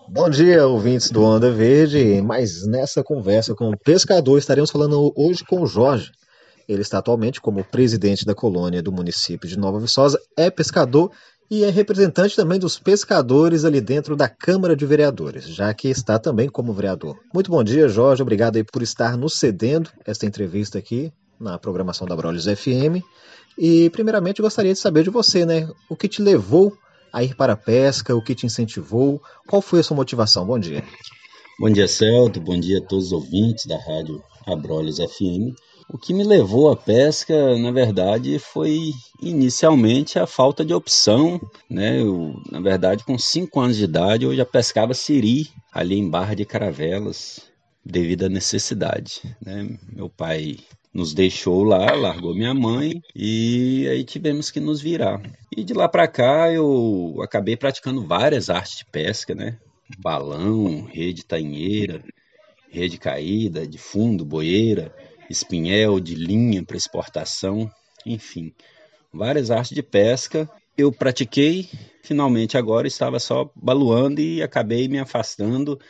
Bom dia, ouvintes do Onda Verde. Mas nessa conversa com o pescador, estaremos falando hoje com o Jorge. Ele está atualmente como presidente da colônia do município de Nova Viçosa, é pescador e é representante também dos pescadores ali dentro da Câmara de Vereadores, já que está também como vereador. Muito bom dia, Jorge. Obrigado aí por estar nos cedendo esta entrevista aqui na programação da Abrolhos FM. E primeiramente gostaria de saber de você, né? O que te levou a ir para a pesca, o que te incentivou, qual foi a sua motivação? Bom dia. Bom dia, Celto. Bom dia a todos os ouvintes da Rádio Abrolhos FM. O que me levou à pesca, na verdade, foi inicialmente a falta de opção, né? Na verdade, com 5 anos de idade, eu já pescava siri ali em Barra de Caravelas, devido à necessidade, né? Meu pai nos deixou lá, largou minha mãe e aí tivemos que nos virar. E de lá para cá eu acabei praticando várias artes de pesca, né? Balão, rede tainheira, rede caída, de fundo, boieira, espinhel, de linha para exportação, enfim, várias artes de pesca. Eu pratiquei, finalmente agora estava só baluando e acabei me afastando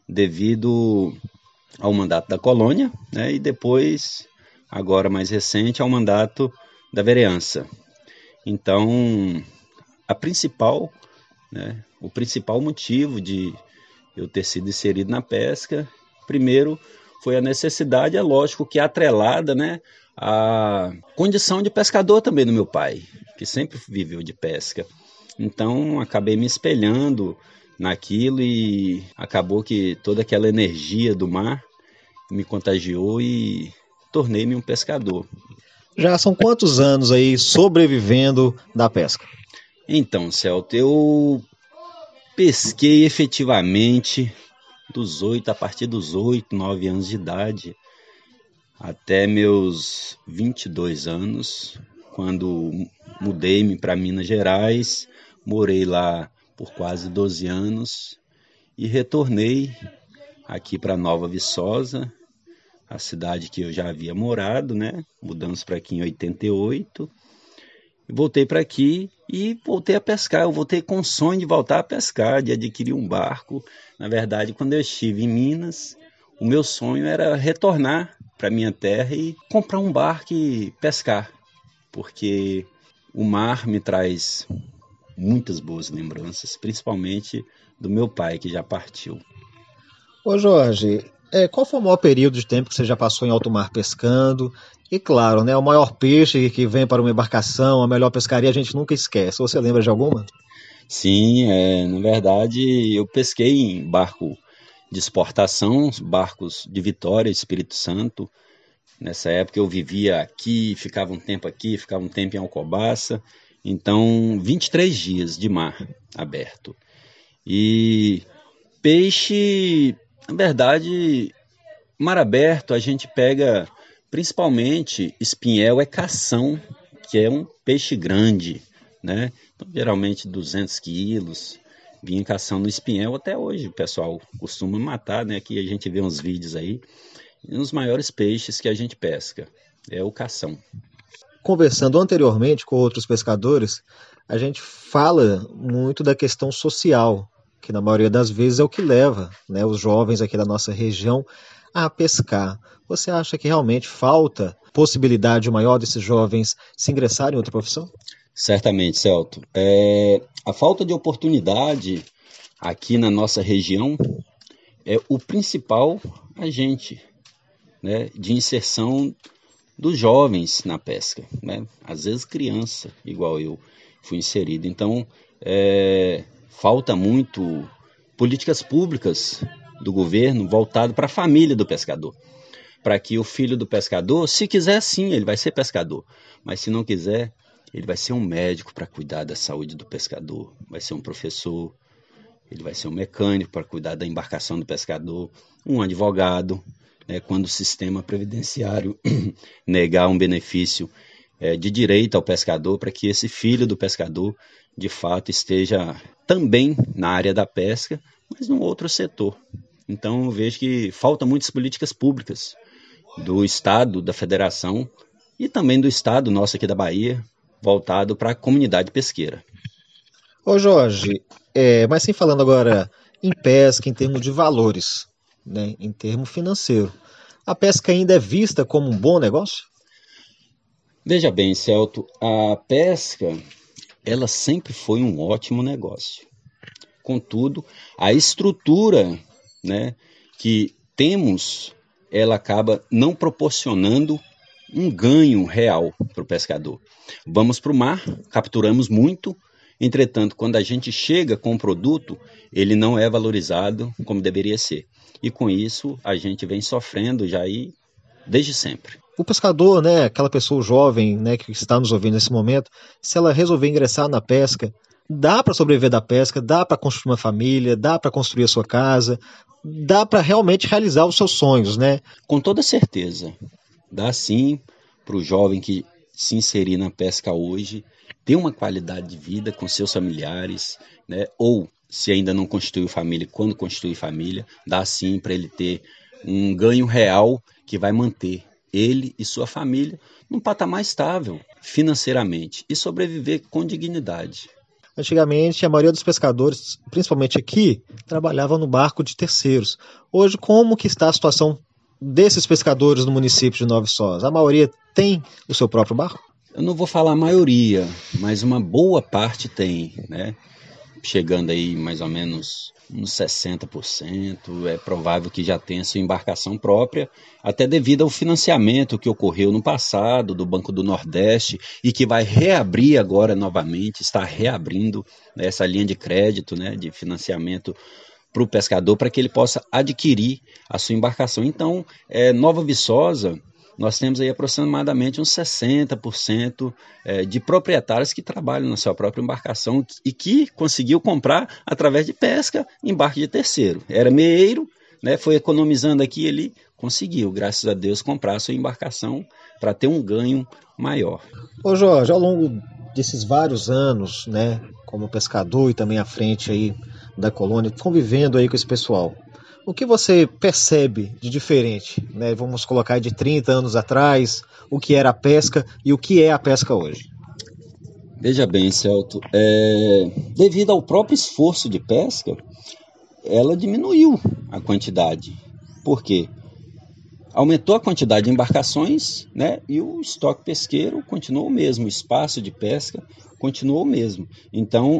devido ao mandato da colônia, né, e depois, agora mais recente, ao mandato da vereança. Então, a principal, né, o principal motivo de eu ter sido inserido na pesca, primeiro foi a necessidade, é lógico que atrelada, né, à condição de pescador também do meu pai, que sempre viveu de pesca. Então acabei me espelhando naquilo e acabou que toda aquela energia do mar me contagiou e tornei-me um pescador. Já são quantos anos aí sobrevivendo da pesca? Então, Celto, eu pesquei efetivamente a partir dos 8, 9 anos de idade, até meus 22 anos, quando mudei-me para Minas Gerais, morei lá por quase 12 anos e retornei aqui para Nova Viçosa, a cidade que eu já havia morado, né? Mudamos para aqui em 88. Voltei para aqui e voltei a pescar. Eu voltei com o sonho de voltar a pescar, de adquirir um barco. Na verdade, quando eu estive em Minas, o meu sonho era retornar para minha terra e comprar um barco e pescar, porque o mar me traz muitas boas lembranças, principalmente do meu pai que já partiu. Ô Jorge, qual foi o maior período de tempo que você já passou em alto mar pescando? E claro, né, o maior peixe que vem para uma embarcação, a melhor pescaria, a gente nunca esquece. Você lembra de alguma? Sim, na verdade eu pesquei em barco de exportação, barcos de Vitória, Espírito Santo. Nessa época eu vivia aqui, ficava um tempo em Alcobaça. Então, 23 dias de mar aberto. E peixe, na verdade, mar aberto a gente pega principalmente espinhel, é cação, que é um peixe grande, né? Então, geralmente 200 quilos. Vinha cação no espinhel até hoje, o pessoal costuma matar, né? Aqui a gente vê uns vídeos aí. E um dos maiores peixes que a gente pesca é o cação. Conversando anteriormente com outros pescadores, a gente fala muito da questão social, que na maioria das vezes é o que leva, né, os jovens aqui da nossa região a pescar. Você acha que realmente falta possibilidade maior desses jovens se ingressarem em outra profissão? Certamente, Celto. A falta de oportunidade aqui na nossa região é o principal agente, né, de inserção dos jovens na pesca, né? Às vezes criança, igual eu fui inserido. Então, falta muito políticas públicas do governo voltado para a família do pescador, para que o filho do pescador, se quiser sim, ele vai ser pescador, mas se não quiser, ele vai ser um médico para cuidar da saúde do pescador, vai ser um professor, ele vai ser um mecânico para cuidar da embarcação do pescador, um advogado, né, quando o sistema previdenciário negar um benefício de direito ao pescador, para que esse filho do pescador, de fato, esteja também na área da pesca, mas num outro setor. Então, eu vejo que falta muitas políticas públicas do Estado, da Federação e também do Estado nosso aqui da Bahia, voltado para a comunidade pesqueira. Ô Jorge, mas sim falando agora em pesca, em termos de valores, né, em termos financeiro. A pesca ainda é vista como um bom negócio? Veja bem, Celto, a pesca, ela sempre foi um ótimo negócio. Contudo, a estrutura, né, que temos, ela acaba não proporcionando um ganho real para o pescador. Vamos para o mar, capturamos muito, entretanto, quando a gente chega com o produto, ele não é valorizado como deveria ser. E com isso, a gente vem sofrendo já aí desde sempre. O pescador, né, aquela pessoa jovem, né, que está nos ouvindo nesse momento, se ela resolver ingressar na pesca, dá para sobreviver da pesca, dá para construir uma família, dá para construir a sua casa, dá para realmente realizar os seus sonhos, né? Com toda certeza, dá sim para o jovem que se inserir na pesca hoje ter uma qualidade de vida com seus familiares, né? Ou se ainda não constituiu família, quando constituir família, dá sim para ele ter um ganho real que vai manter ele e sua família num patamar estável financeiramente e sobreviver com dignidade. Antigamente, a maioria dos pescadores, principalmente aqui, trabalhava no barco de terceiros. Hoje, como que está a situação desses pescadores no município de Nova Viçosa? A maioria tem o seu próprio barco? Eu não vou falar a maioria, mas uma boa parte tem, né? Chegando aí mais ou menos uns 60%, é provável que já tenha sua embarcação própria, até devido ao financiamento que ocorreu no passado do Banco do Nordeste e que vai reabrir agora novamente, está reabrindo, né, essa linha de crédito, né, de financiamento para o pescador, para que ele possa adquirir a sua embarcação. Então, Nova Viçosa, nós temos aí aproximadamente uns 60% de proprietários que trabalham na sua própria embarcação e que conseguiu comprar através de pesca em barco de terceiro. Era meeiro, né, foi economizando aqui e ele conseguiu, graças a Deus, comprar a sua embarcação para ter um ganho maior. Ô Jorge, ao longo desses vários anos, né, como pescador e também à frente aí da colônia, convivendo aí com esse pessoal, o que você percebe de diferente, né? Vamos colocar de 30 anos atrás, o que era a pesca e o que é a pesca hoje? Veja bem, Celto, devido ao próprio esforço de pesca, ela diminuiu a quantidade. Por quê? Aumentou a quantidade de embarcações, né, e o estoque pesqueiro continuou o mesmo, o espaço de pesca continuou o mesmo. Então,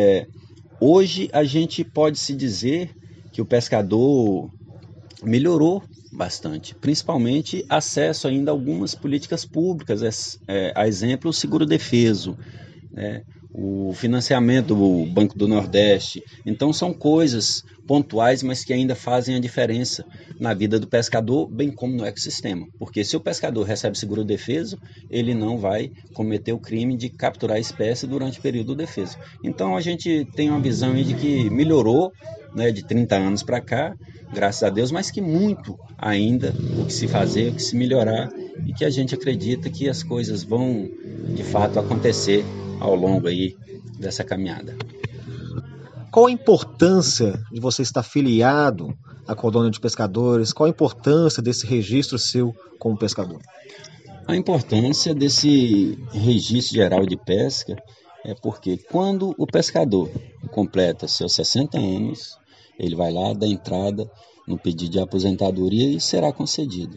hoje a gente pode se dizer que o pescador melhorou bastante, principalmente acesso ainda a algumas políticas públicas, a exemplo, o seguro-defeso, né? O financiamento do Banco do Nordeste. Então são coisas pontuais, mas que ainda fazem a diferença na vida do pescador, bem como no ecossistema. Porque se o pescador recebe seguro-defeso, ele não vai cometer o crime de capturar a espécie durante o período do defeso. Então a gente tem uma visão aí de que melhorou, né, de 30 anos para cá, graças a Deus, mas que muito ainda o que se fazer, o que se melhorar, e que a gente acredita que as coisas vão de fato acontecer ao longo aí dessa caminhada. Qual a importância de você estar filiado à colônia de pescadores? Qual a importância desse registro seu como pescador? A importância desse registro geral de pesca é porque quando o pescador completa seus 60 anos, ele vai lá dar entrada no pedido de aposentadoria e será concedido.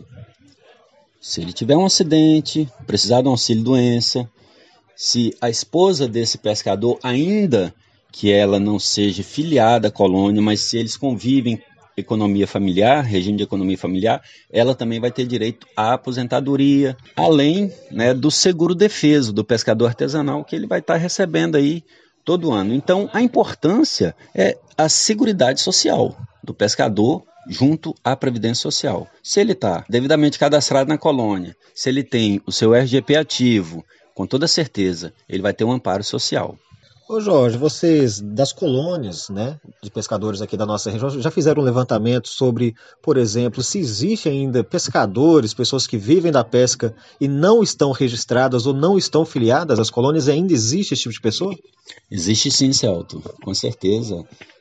Se ele tiver um acidente, precisar de um auxílio-doença, se a esposa desse pescador, ainda que ela não seja filiada à colônia, mas se eles convivem economia familiar, regime de economia familiar, ela também vai ter direito à aposentadoria, além, né, do seguro-defeso do pescador artesanal que ele vai estar recebendo aí todo ano. Então, a importância é a seguridade social do pescador junto à Previdência Social. Se ele está devidamente cadastrado na colônia, se ele tem o seu RGP ativo, com toda certeza, ele vai ter um amparo social. Ô Jorge, vocês das colônias, né, de pescadores aqui da nossa região, já fizeram um levantamento sobre, por exemplo, se existe ainda pescadores, pessoas que vivem da pesca e não estão registradas ou não estão filiadas às colônias, e ainda existe esse tipo de pessoa? Existe sim, Celto, com certeza.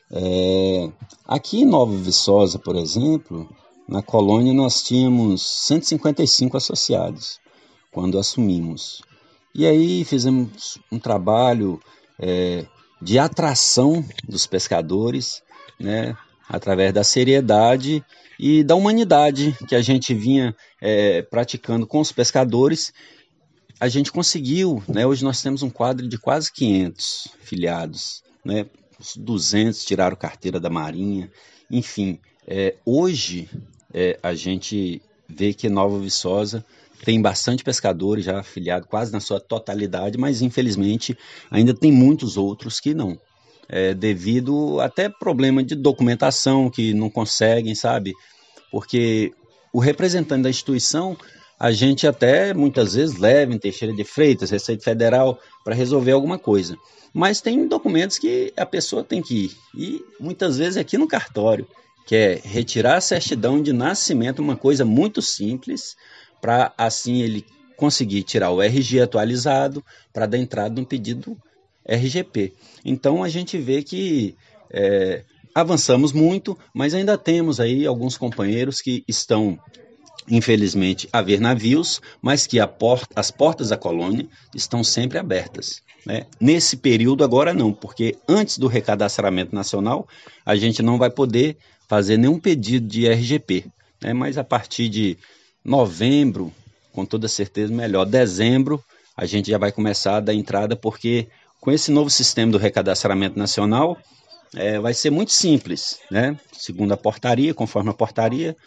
Aqui em Nova Viçosa, por exemplo, na colônia nós tínhamos 155 associados quando assumimos. E aí fizemos um trabalho de atração dos pescadores né, através da seriedade e da humanidade que a gente vinha praticando com os pescadores, a gente conseguiu, né, hoje nós temos um quadro de quase 500 filiados, né, os 200 tiraram carteira da Marinha, enfim, hoje a gente vê que Nova Viçosa tem bastante pescadores já afiliados, quase na sua totalidade, mas infelizmente ainda tem muitos outros que não. Devido até problema de documentação que não conseguem, sabe? Porque o representante da instituição, a gente até muitas vezes leva em Teixeira de Freitas, Receita Federal, para resolver alguma coisa. Mas tem documentos que a pessoa tem que ir. E muitas vezes aqui no cartório, que é retirar a certidão de nascimento, uma coisa muito simples, para assim ele conseguir tirar o RG atualizado para dar entrada no pedido RGP. Então a gente vê que avançamos muito, mas ainda temos aí alguns companheiros que estão, infelizmente, a ver navios, mas que as portas da colônia estão sempre abertas, né? Nesse período agora não, porque antes do recadastramento nacional a gente não vai poder fazer nenhum pedido de RGP, né? Mas a partir de novembro, com toda certeza melhor, dezembro, a gente já vai começar a dar entrada, porque com esse novo sistema do recadastramento nacional, vai ser muito simples, né? Segundo a portaria, conforme a portaria,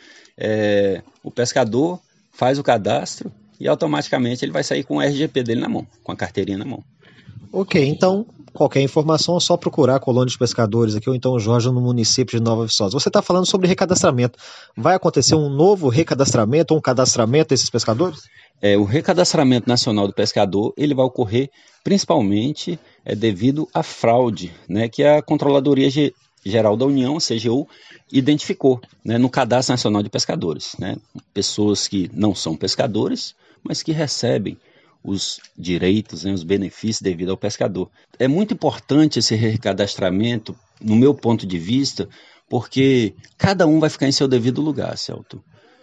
o pescador faz o cadastro e automaticamente ele vai sair com o RGP dele na mão, com a carteirinha na mão. Ok, então qualquer informação é só procurar a Colônia de Pescadores aqui, ou então o Jorge no município de Nova Viçosa. Você está falando sobre recadastramento. Vai acontecer um novo recadastramento ou um cadastramento desses pescadores? O recadastramento nacional do pescador ele vai ocorrer principalmente devido à fraude, né, que a Controladoria Geral da União, a CGU, identificou, né, no Cadastro Nacional de Pescadores, né, pessoas que não são pescadores, mas que recebem os direitos, né, os benefícios devido ao pescador. É muito importante esse recadastramento, no meu ponto de vista, porque cada um vai ficar em seu devido lugar, Celto.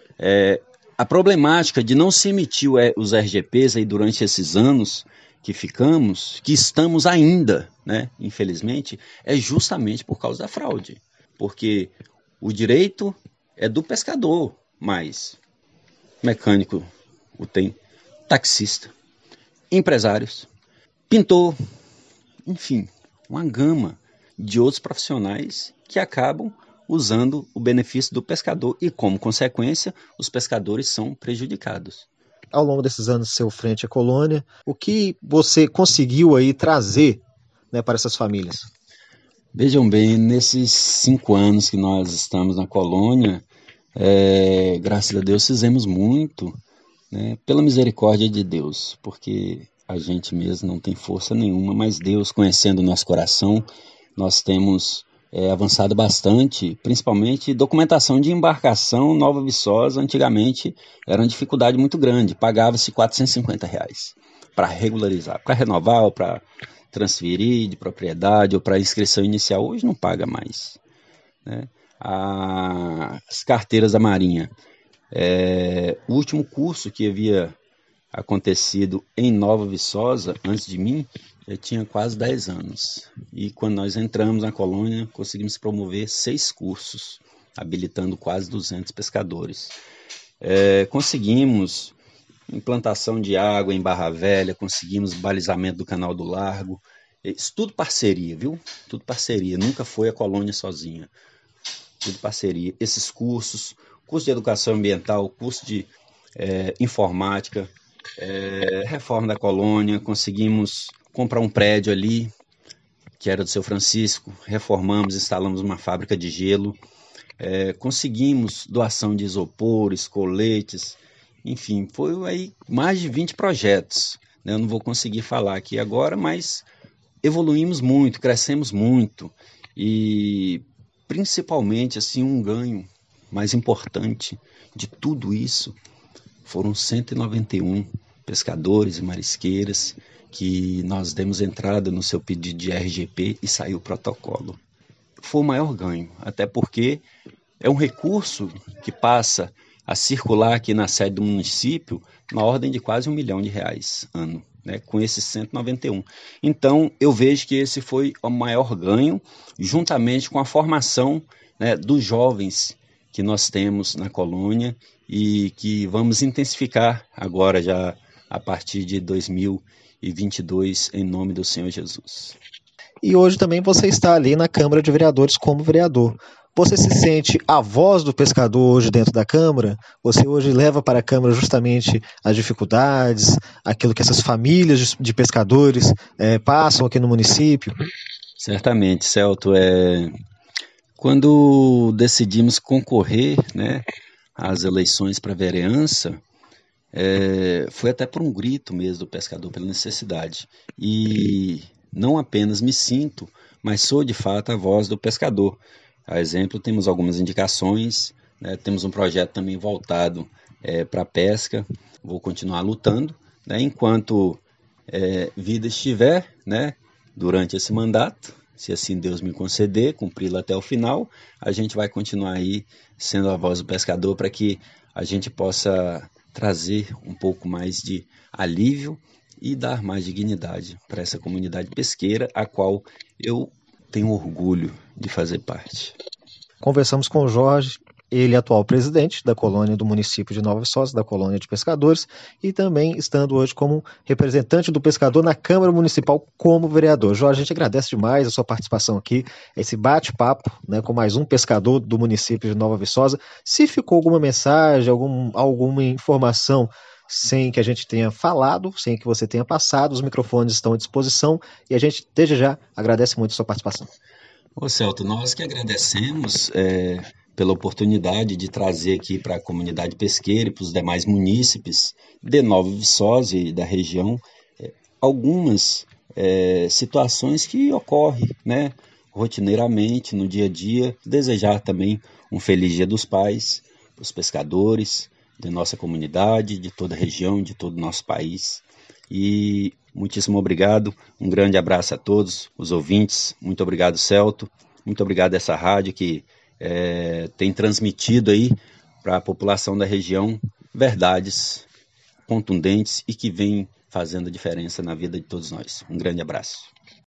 A problemática de não se emitir os RGPs aí durante esses anos que estamos ainda, né, infelizmente, é justamente por causa da fraude. Porque o direito é do pescador, mas mecânico o tem, taxista, empresários, pintor, enfim, uma gama de outros profissionais que acabam usando o benefício do pescador e, como consequência, os pescadores são prejudicados. Ao longo desses anos seu frente à colônia, o que você conseguiu aí trazer, né, para essas famílias? Vejam bem, nesses 5 anos que nós estamos na colônia, graças a Deus fizemos muito, né, pela misericórdia de Deus, porque a gente mesmo não tem força nenhuma, mas Deus, conhecendo o nosso coração, nós temos avançado bastante, principalmente documentação de embarcação Nova Viçosa. Antigamente era uma dificuldade muito grande, pagava-se R$450 para regularizar, para renovar ou para transferir de propriedade ou para inscrição inicial. Hoje não paga mais, né? As carteiras da Marinha, o último curso que havia acontecido em Nova Viçosa, antes de mim, eu tinha quase 10 anos. E quando nós entramos na colônia, conseguimos promover 6 cursos, habilitando quase 200 pescadores. Conseguimos implantação de água em Barra Velha, conseguimos balizamento do Canal do Largo. Isso tudo parceria, viu? Tudo parceria, nunca foi a colônia sozinha. Tudo parceria. Esses curso de educação ambiental, curso de informática, reforma da colônia, conseguimos comprar um prédio ali, que era do Seu Francisco, reformamos, instalamos uma fábrica de gelo, conseguimos doação de isopores, coletes, enfim, foi aí mais de 20 projetos, né? Eu não vou conseguir falar aqui agora, mas evoluímos muito, crescemos muito, e principalmente assim, um ganho mais importante de tudo isso foram 191 pescadores e marisqueiras que nós demos entrada no seu pedido de RGP e saiu o protocolo. Foi o maior ganho, até porque é um recurso que passa a circular aqui na sede do município na ordem de quase R$1 milhão ano. né, com esses 191. Então, eu vejo que esse foi o maior ganho, juntamente com a formação, né, dos jovens que nós temos na colônia e que vamos intensificar agora já a partir de 2022, em nome do Senhor Jesus. E hoje também você está ali na Câmara de Vereadores como vereador. Você se sente a voz do pescador hoje dentro da Câmara? Você hoje leva para a Câmara justamente as dificuldades, aquilo que essas famílias de pescadores passam aqui no município? Certamente, Celto. Quando decidimos concorrer, né, às eleições para vereança, foi até por um grito mesmo do pescador, pela necessidade. E não apenas me sinto, mas sou de fato a voz do pescador. A exemplo, temos algumas indicações, né, temos um projeto também voltado para a pesca. Vou continuar lutando, né, enquanto vida estiver, né, durante esse mandato. Se assim Deus me conceder, cumpri-lo até o final, a gente vai continuar aí sendo a voz do pescador para que a gente possa trazer um pouco mais de alívio e dar mais dignidade para essa comunidade pesqueira, a qual eu tenho orgulho de fazer parte. Conversamos com o Jorge, ele é atual presidente da colônia do município de Nova Viçosa, da colônia de pescadores, e também estando hoje como representante do pescador na Câmara Municipal como vereador. Jorge, a gente agradece demais a sua participação aqui, esse bate-papo, né, com mais um pescador do município de Nova Viçosa. Se ficou alguma mensagem, alguma informação sem que a gente tenha falado, sem que você tenha passado, os microfones estão à disposição e a gente, desde já, agradece muito a sua participação. Ô Celto, nós que agradecemos pela oportunidade de trazer aqui para a comunidade pesqueira e para os demais munícipes de Nova Viçosa e da região algumas situações que ocorrem, né, rotineiramente no dia a dia. Desejar também um feliz Dia dos Pais, os pescadores de nossa comunidade, de toda a região, de todo o nosso país. E muitíssimo obrigado, um grande abraço a todos os ouvintes, muito obrigado, Celto, muito obrigado a essa rádio que tem transmitido aí para a população da região verdades contundentes e que vem fazendo a diferença na vida de todos nós. Um grande abraço.